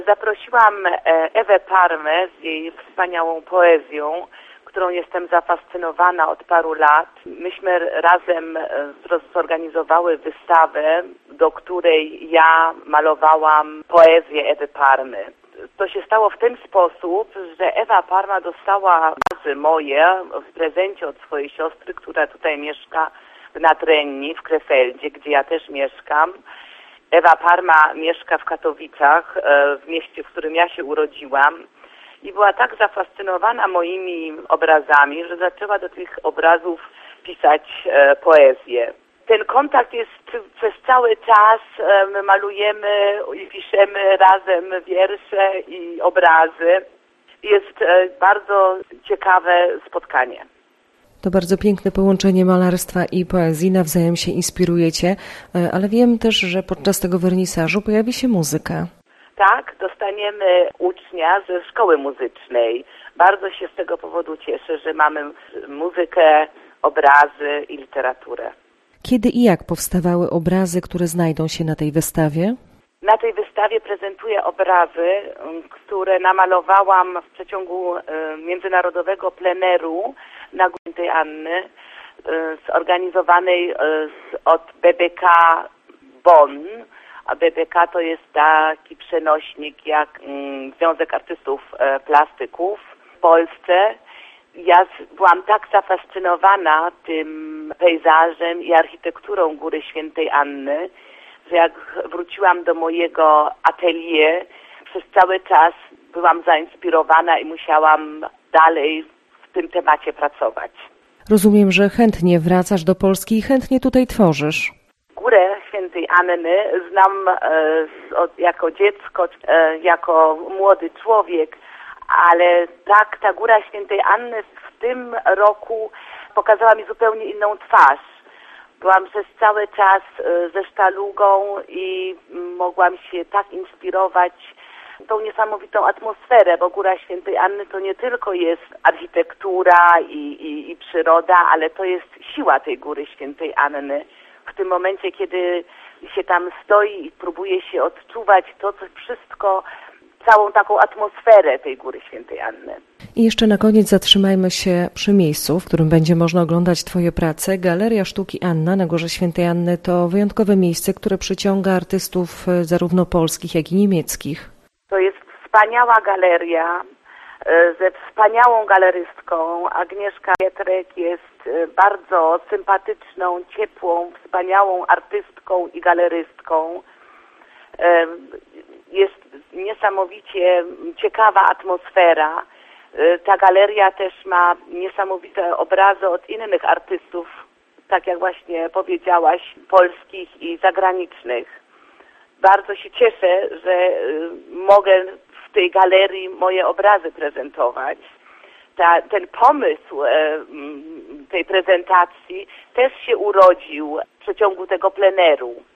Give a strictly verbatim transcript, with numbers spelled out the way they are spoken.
Zaprosiłam Ewę Parmę z jej wspaniałą poezją, którą jestem zafascynowana od paru lat. Myśmy razem zorganizowały wystawę, do której ja malowałam poezję Ewy Parmy. To się stało w ten sposób, że Ewa Parma dostała obrazy moje w prezencie od swojej siostry, która tutaj mieszka w Nadrenii, w Krefeldzie, gdzie ja też mieszkam. Ewa Parma mieszka w Katowicach, w mieście, w którym ja się urodziłam, i była tak zafascynowana moimi obrazami, że zaczęła do tych obrazów pisać poezję. Ten kontakt jest przez cały czas, my malujemy i piszemy razem wiersze i obrazy. Jest bardzo ciekawe spotkanie. To bardzo piękne połączenie malarstwa i poezji, nawzajem się inspirujecie, ale wiem też, że podczas tego wernisażu pojawi się muzyka. Tak, dostaniemy ucznia ze szkoły muzycznej. Bardzo się z tego powodu cieszę, że mamy muzykę, obrazy i literaturę. Kiedy i jak powstawały obrazy, które znajdą się na tej wystawie? Na tej wystawie prezentuję obrazy, które namalowałam w przeciągu międzynarodowego pleneru na Górze Świętej Anny, zorganizowanej od B B K Bonn. A B B K to jest taki przenośnik jak Związek Artystów Plastyków w Polsce. Ja byłam tak zafascynowana tym pejzażem i architekturą Góry Świętej Anny, że jak wróciłam do mojego atelier, przez cały czas byłam zainspirowana i musiałam dalej w tym temacie pracować. Rozumiem, że chętnie wracasz do Polski i chętnie tutaj tworzysz. Górę Świętej Anny znam e, od, jako dziecko, e, jako młody człowiek, ale tak, ta Góra Świętej Anny w tym roku pokazała mi zupełnie inną twarz. Byłam przez cały czas e, ze sztalugą i mogłam się tak inspirować tą niesamowitą atmosferę, bo Góra Świętej Anny to nie tylko jest architektura i, i, i przyroda, ale to jest siła tej Góry Świętej Anny. W tym momencie, kiedy się tam stoi i próbuje się odczuwać to, co wszystko, całą taką atmosferę tej Góry Świętej Anny. I jeszcze na koniec zatrzymajmy się przy miejscu, w którym będzie można oglądać Twoje prace. Galeria Sztuki Anna na Górze Świętej Anny to wyjątkowe miejsce, które przyciąga artystów zarówno polskich, jak i niemieckich. To jest wspaniała galeria ze wspaniałą galerystką. Agnieszka Pietrek jest bardzo sympatyczną, ciepłą, wspaniałą artystką i galerystką. Jest niesamowicie ciekawa atmosfera. Ta galeria też ma niesamowite obrazy od innych artystów, tak jak właśnie powiedziałaś, polskich i zagranicznych. Bardzo się cieszę, że mogę w tej galerii moje obrazy prezentować. Ta, ten pomysł e, tej prezentacji też się urodził w przeciągu tego pleneru.